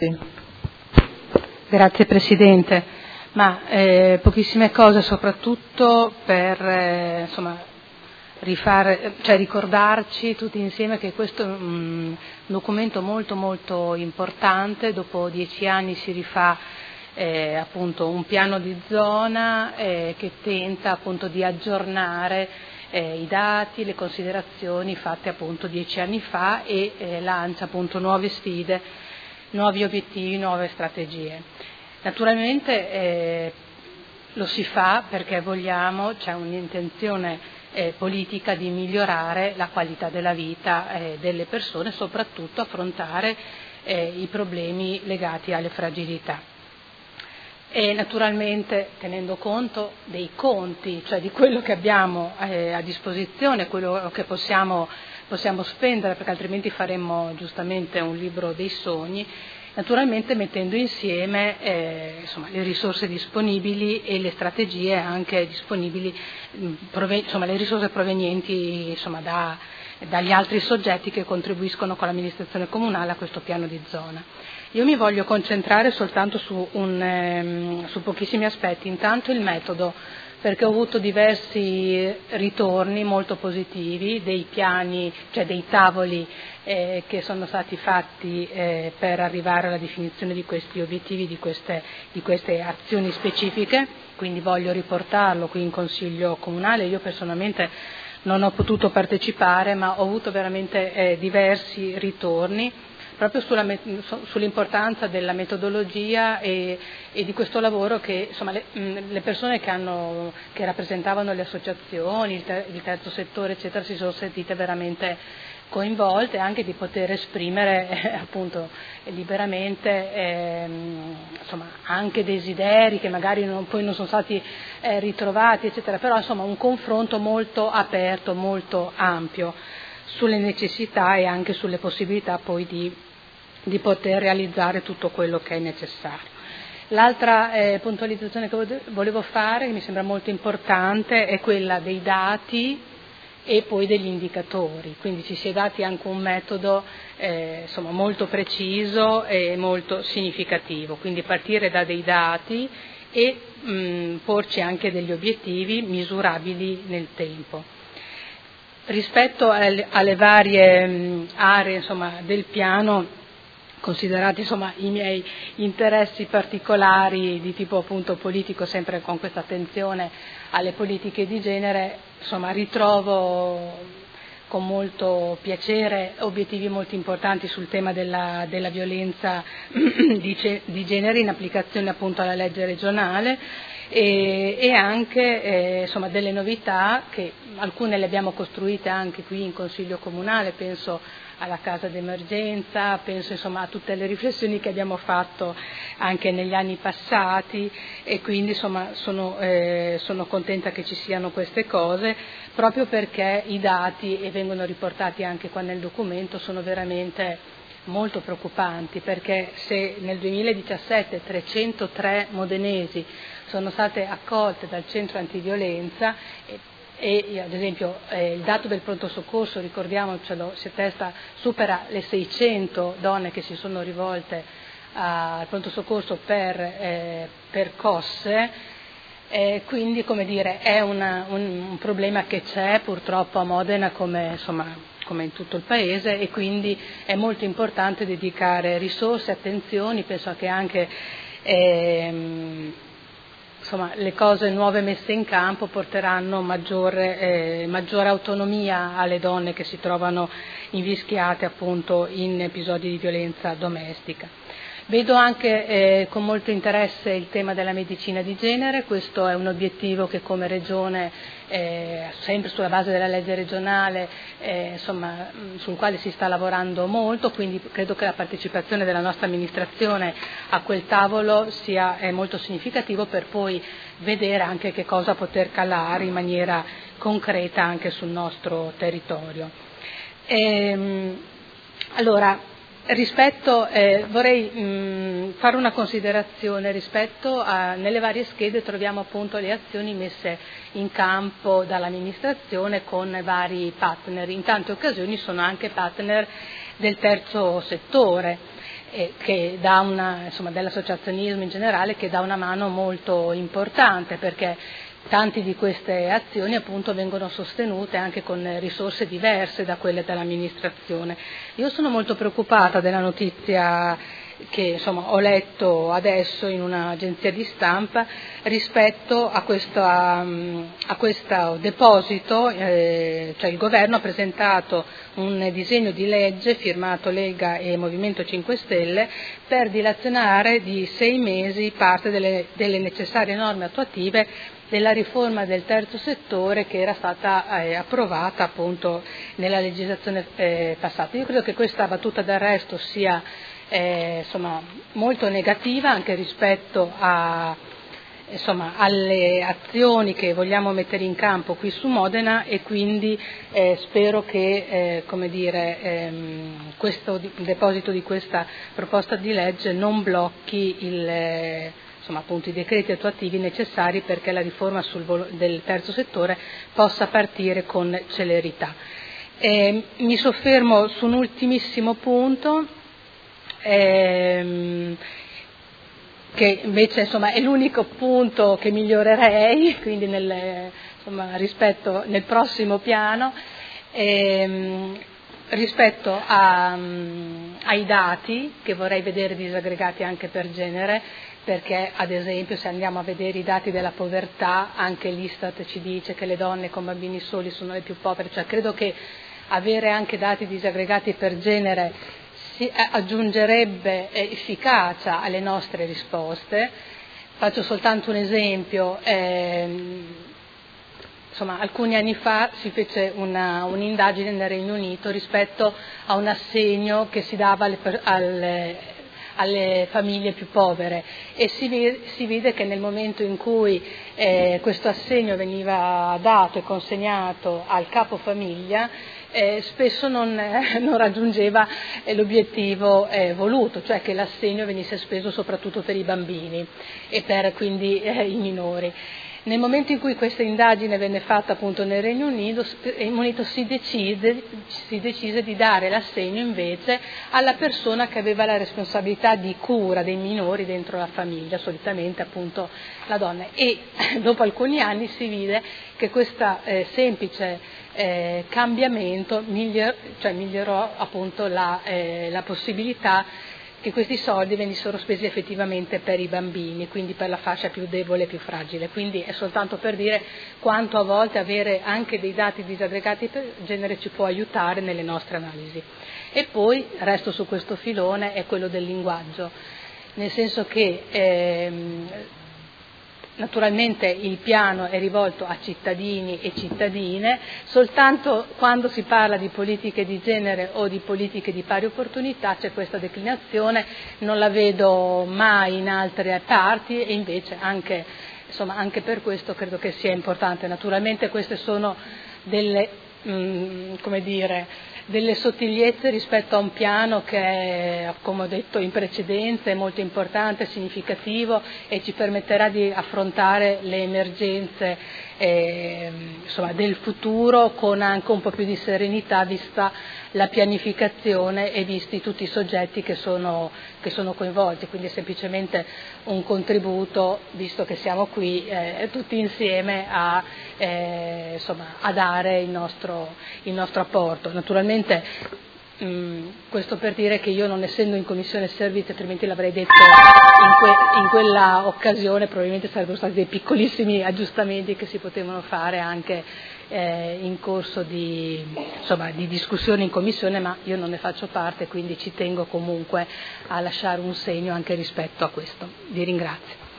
Grazie Presidente, pochissime cose, soprattutto per ricordarci tutti insieme che questo è un documento molto molto importante. Dopo 10 anni si rifà appunto un piano di zona che tenta appunto di aggiornare i dati, le considerazioni fatte appunto 10 anni fa e lancia appunto nuove sfide, nuovi obiettivi, nuove strategie. Naturalmente lo si fa perché c'è un'intenzione politica di migliorare la qualità della vita delle persone, soprattutto affrontare i problemi legati alle fragilità. E naturalmente tenendo conto dei conti, cioè di quello che abbiamo a disposizione, quello che possiamo spendere, perché altrimenti faremmo giustamente un libro dei sogni, naturalmente mettendo insieme le risorse disponibili e le strategie anche disponibili, le risorse provenienti dagli altri soggetti che contribuiscono con l'amministrazione comunale a questo piano di zona. Io mi voglio concentrare soltanto su pochissimi aspetti. Intanto il metodo, perché ho avuto diversi ritorni molto positivi dei piani, cioè dei tavoli che sono stati fatti per arrivare alla definizione di questi obiettivi, di queste azioni specifiche, quindi voglio riportarlo qui in Consiglio Comunale. Io personalmente non ho potuto partecipare, ma ho avuto veramente diversi ritorni proprio sull'importanza della metodologia e di questo lavoro che le persone che rappresentavano le associazioni, il terzo settore eccetera, si sono sentite veramente coinvolte, anche di poter esprimere appunto liberamente anche desideri che magari poi non sono stati ritrovati eccetera, però un confronto molto aperto, molto ampio sulle necessità e anche sulle possibilità poi di poter realizzare tutto quello che è necessario. L'altra puntualizzazione che volevo fare, che mi sembra molto importante, è quella dei dati e poi degli indicatori, quindi ci si è dati anche un metodo molto preciso e molto significativo, quindi partire da dei dati e porci anche degli obiettivi misurabili nel tempo. Rispetto alle varie aree del piano, considerati i miei interessi particolari di tipo appunto politico, sempre con questa attenzione alle politiche di genere, ritrovo con molto piacere obiettivi molto importanti sul tema della violenza di genere in applicazione appunto alla legge regionale e anche delle novità che alcune le abbiamo costruite anche qui in Consiglio Comunale, penso alla casa d'emergenza, penso a tutte le riflessioni che abbiamo fatto anche negli anni passati e quindi sono contenta che ci siano queste cose, proprio perché i dati, e vengono riportati anche qua nel documento, sono veramente molto preoccupanti, perché se nel 2017 303 modenesi sono state accolte dal centro antiviolenza e ad esempio il dato del pronto soccorso, ricordiamocelo, supera le 600 donne che si sono rivolte al pronto soccorso per cosse, quindi è un problema che c'è purtroppo a Modena come in tutto il paese, e quindi è molto importante dedicare risorse, attenzioni. Penso che anche le cose nuove messe in campo porteranno maggiore autonomia alle donne che si trovano invischiate appunto in episodi di violenza domestica. Vedo anche con molto interesse il tema della medicina di genere. Questo è un obiettivo che come Regione, sempre sulla base della legge regionale, sul quale si sta lavorando molto, quindi credo che la partecipazione della nostra amministrazione a quel tavolo sia molto significativo, per poi vedere anche che cosa poter calare in maniera concreta anche sul nostro territorio. Vorrei fare una considerazione rispetto nelle varie schede troviamo appunto le azioni messe in campo dall'amministrazione con vari partner. In tante occasioni sono anche partner del terzo settore. che dà dell'associazionismo in generale, che dà una mano molto importante, perché tante di queste azioni appunto vengono sostenute anche con risorse diverse da quelle dell'amministrazione. Io sono molto preoccupata della notizia che ho letto adesso in un'agenzia di stampa rispetto a questo deposito, cioè il governo ha presentato un disegno di legge firmato Lega e Movimento 5 Stelle per dilazionare di 6 mesi parte delle necessarie norme attuative della riforma del terzo settore che era stata approvata appunto nella legislazione passata. Io credo che questa battuta d'arresto sia molto negativa anche rispetto alle azioni che vogliamo mettere in campo qui su Modena, e quindi spero che questo deposito di questa proposta di legge non blocchi appunto i decreti attuativi necessari perché la riforma del terzo settore possa partire con celerità. Mi soffermo su un ultimissimo punto che invece è l'unico punto che migliorerei, quindi nel prossimo piano, rispetto ai dati che vorrei vedere disaggregati anche per genere, perché ad esempio se andiamo a vedere i dati della povertà, anche l'Istat ci dice che le donne con bambini soli sono le più povere, cioè credo che avere anche dati disaggregati per genere aggiungerebbe efficacia alle nostre risposte. Faccio soltanto un esempio, alcuni anni fa si fece un'indagine nel Regno Unito rispetto a un assegno che si dava alle famiglie più povere, e si vide che nel momento in cui questo assegno veniva dato e consegnato al capofamiglia spesso non raggiungeva l'obiettivo voluto, cioè che l'assegno venisse speso soprattutto per i bambini e per quindi i minori. Nel momento in cui questa indagine venne fatta appunto nel Regno Unito si decise di dare l'assegno invece alla persona che aveva la responsabilità di cura dei minori dentro la famiglia, solitamente appunto la donna, e dopo alcuni anni si vide che questo semplice cambiamento migliorò appunto la possibilità che questi soldi venissero spesi effettivamente per i bambini, quindi per la fascia più debole e più fragile. Quindi è soltanto per dire quanto a volte avere anche dei dati disaggregati per genere ci può aiutare nelle nostre analisi. E poi, resto su questo filone, è quello del linguaggio, nel senso che naturalmente il piano è rivolto a cittadini e cittadine, soltanto quando si parla di politiche di genere o di politiche di pari opportunità c'è questa declinazione, non la vedo mai in altre parti, e invece anche per questo credo che sia importante. Naturalmente queste sono delle sottigliezze rispetto a un piano che è, come ho detto in precedenza, è molto importante, significativo e ci permetterà di affrontare le emergenze del futuro con anche un po' più di serenità, vista la pianificazione e visti tutti i soggetti che sono coinvolti. Quindi è semplicemente un contributo, visto che siamo qui tutti insieme a dare il nostro apporto. Naturalmente questo per dire che io, non essendo in commissione servizi, altrimenti l'avrei detto in quella occasione, probabilmente sarebbero stati dei piccolissimi aggiustamenti che si potevano fare anche in corso di discussione in commissione, ma io non ne faccio parte, quindi ci tengo comunque a lasciare un segno anche rispetto a questo. Vi ringrazio.